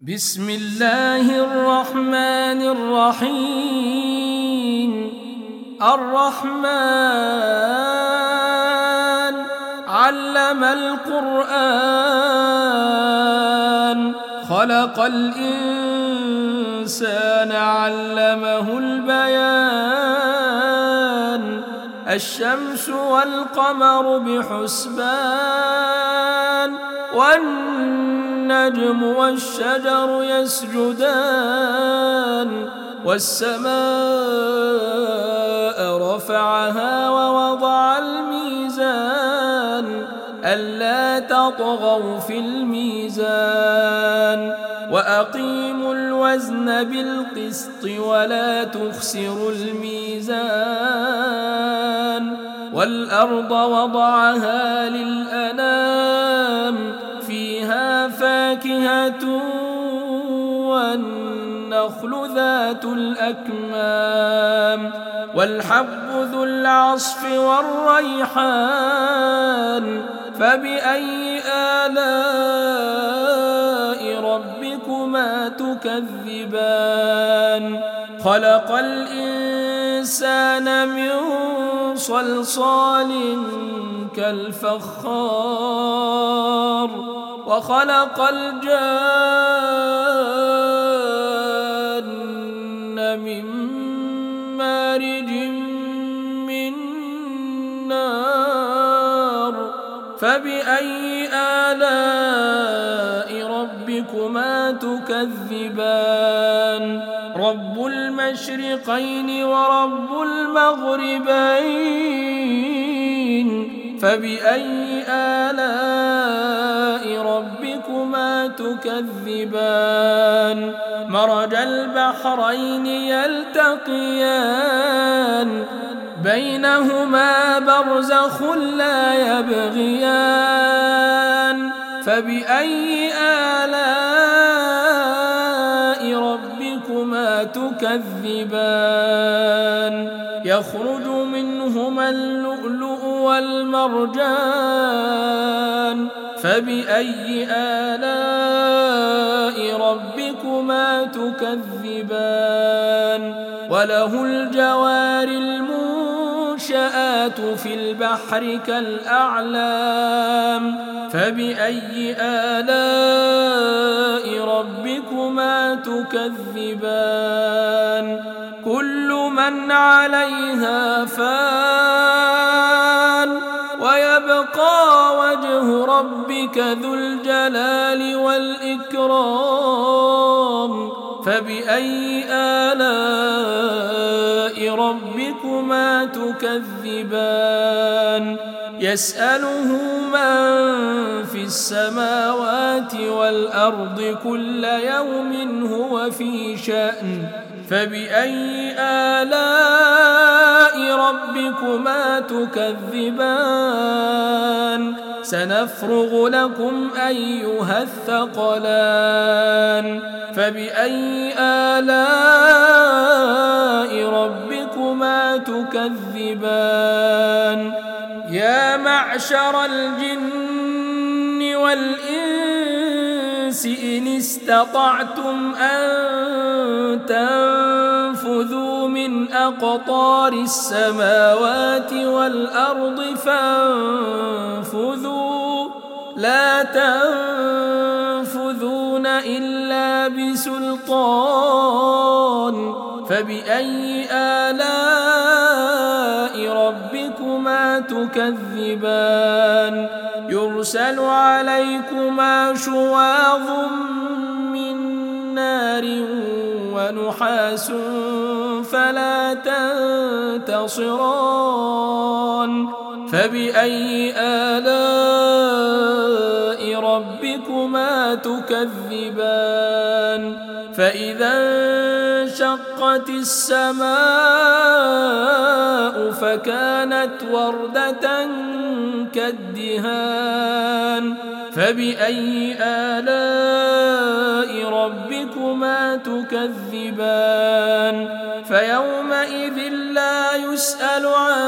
بسم الله الرحمن الرحيم. الرحمن علم القرآن، خلق الإنسان علمه البيان. الشمس والقمر بحسبان، والنجم والشجر يسجدان. والسماء رفعها ووضع الميزان، ألا تطغوا في الميزان. وأقيموا الوزن بالقسط ولا تخسروا الميزان. والأرض وضعها للأنام، فيها فاكهة والنخل ذات الأكمام، والحب ذو العصف والريحان. فبأي آلاء ربكما تكذبان؟ خلق الإنسان من صلصال كالفخار، وخلق الجان من مارج من نار. فبأي آلاء ربكما تكذبان؟ رب المشرقين ورب المغربين. فبأي آلاء ربكما تكذبان؟ مرج البحرين يلتقيان، بينهما برزخ لا يبغيان. فبأي آلاء ربكما تكذبان؟ يخرج منهما اللؤلؤ والمرجان. فبأي آلاء ربكما تكذبان؟ وله الجوار المنشآت في البحر كالأعلام. فبأي آلاء ربكما تكذبان؟ كل من عليها فان، ويبقى وجه ربك ذو الجلال والإكرام. فبأي آلاء ربكما تكذبان؟ يسأله من في السماوات والأرض كل يوم هو في شأن. فبأي آلاء ربكما تكذبان؟ سنفرغ لكم أيها الثقلان. فبأي آلاء ربكما تكذبان؟ يا معشر الجن والإنس إن استطعتم أن تنفذوا من أقطار السماوات والأرض فانفذوا، لا تنفذون إلا بسلطان. فبأي آلاء ربكما تكذبان؟ يرسل عليكما شواظ من نار ونحاس فلا تنتصران. فبأي آلاء ربكما تكذبان؟ فإذا انشقت السماء فكانت وردة كالدهان. فبأي آلاء ربكما تكذبان؟ فيومئذ لا يسأل عن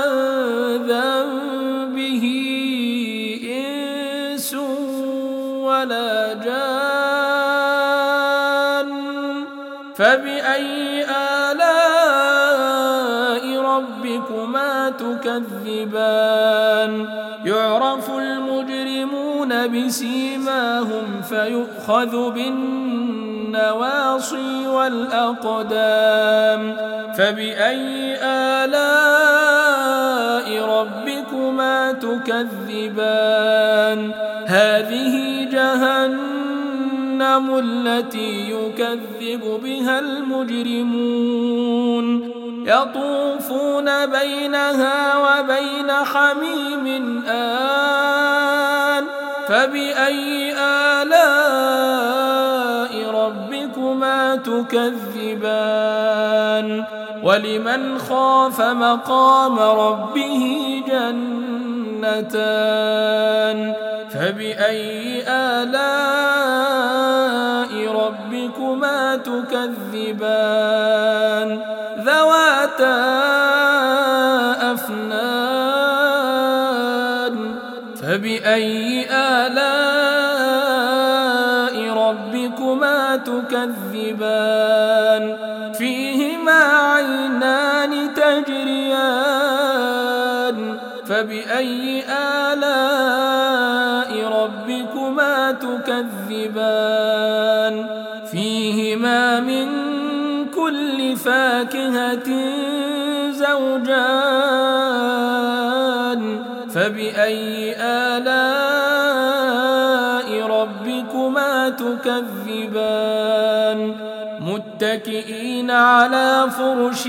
ذنبه إنس ولا جان. فبأي آلاء ربكما تكذبان يعرف المجرمون بسيماهم فيؤخذ بالنواصي والأقدام فبأي آلاء ربكما تكذبان هذه جهنم التي يكذب بها المجرمون يطوفون بينها وبين حميم آن فبأي آلاء ربكما تكذبان ولمن خاف مقام ربه جنتان فبأي آلاء ربكما تكذبان ذواتا أفنان فبأي آلاء ربكما تكذبان فيهما عينان تجريان فبأي آلاء ربكما تكذبان فيهما من كل فاكهة زوجان فبأي آلاء ربكما تكذبان متكئين على فرش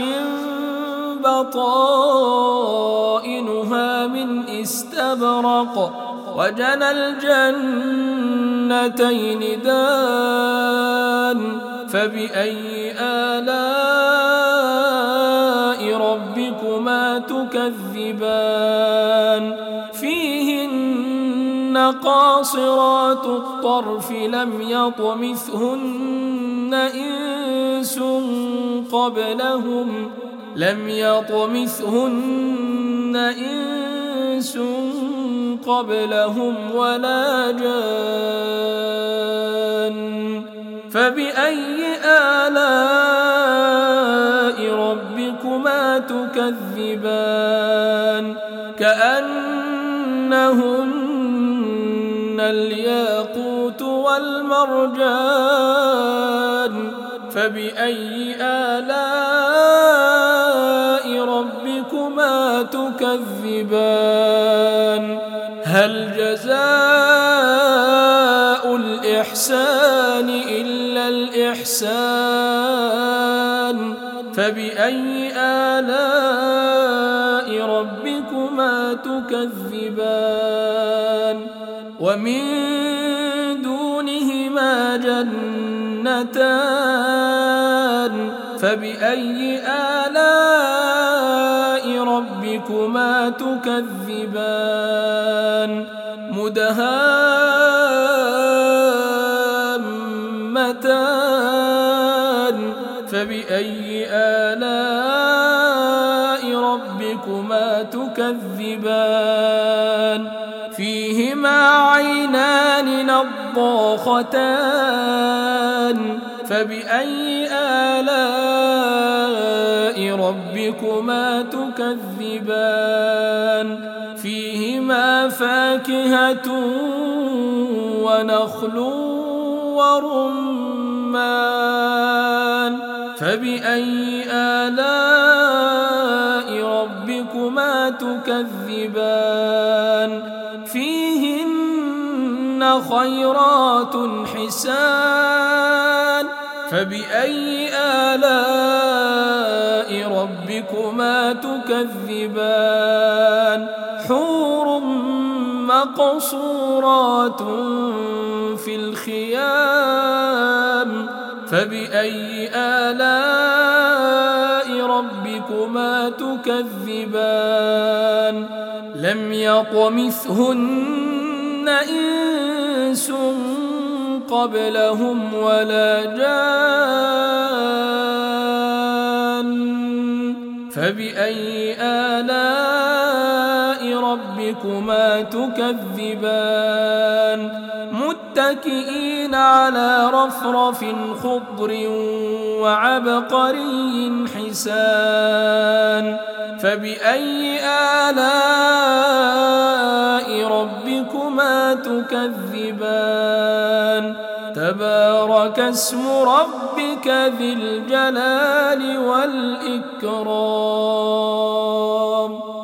بطائنها من استبرق وجنى الجنتين دان فبأي آلاء ربكما تكذبان فيهن قاصرات الطرف لم يطمثهن إنس قبلهم ولا جان فبأي آلاء ربكما تكذبان كأنهن الياقوت والمرجان فبأي آلاء ربكما تكذبان هل جزاء الإحسان إلا الإحسان فبأي آلاء ربكما تكذبان ومن دونهما جنتان فبأي آلاء ربكما تكذبان مدهامتان فبأي آلاء ربكما تكذبان فيهما عينان نضاختان فبأي آلاء ربكما تكذبان فيهما فاكهة ونخل ورمان فبأي آلاء ربكما تكذبان فيهن خيرات حسان فبأي آلاء ربكما تكذبان حور مقصورات في الخيام فبأي آلاء ربكما تكذبان لم يطمثهن إنس قبلهم ولا جان فبأي آلاء ربكما تكذبان متكئين على رفرف خضر وعبقري حسان فبأي آلاء ربكما تكذبان تبارك اسم ربك ذي الجلال والإكرام